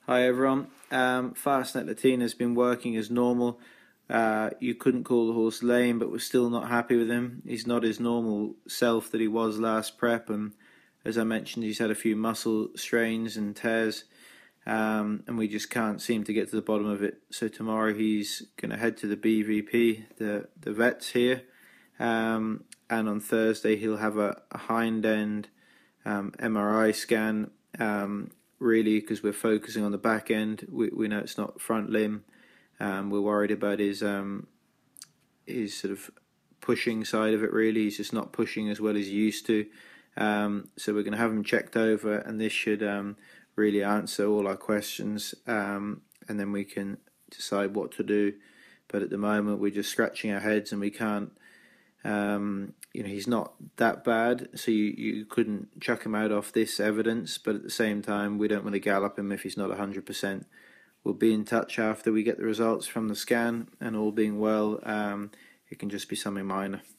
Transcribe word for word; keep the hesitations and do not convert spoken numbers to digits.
Hi everyone. Um, Fastnet Latina has been working as normal. Uh, you couldn't call the horse lame, but we're still not happy with him. He's not his normal self that he was last prep, and as I mentioned, he's had a few muscle strains and tears, um, and we just can't seem to get to the bottom of it. So tomorrow he's going to head to the B V P, the the vets here, um, and on Thursday he'll have a, a hind end um, M R I scan. Um, really, because we're focusing on the back end. We, we know it's not front limb. Um, we're worried about his um, his sort of pushing side of it. Really, he's just not pushing as well as he used to. Um, so we're going to have him checked over, and this should um, really answer all our questions, um, and then we can decide what to do. But at the moment, we're just scratching our heads, and we can't. Um, you know, he's not that bad, so you, you couldn't chuck him out off this evidence, but at the same time, we don't want to gallop him if he's not one hundred percent. We'll be in touch after we get the results from the scan, and all being well, um, it can just be something minor.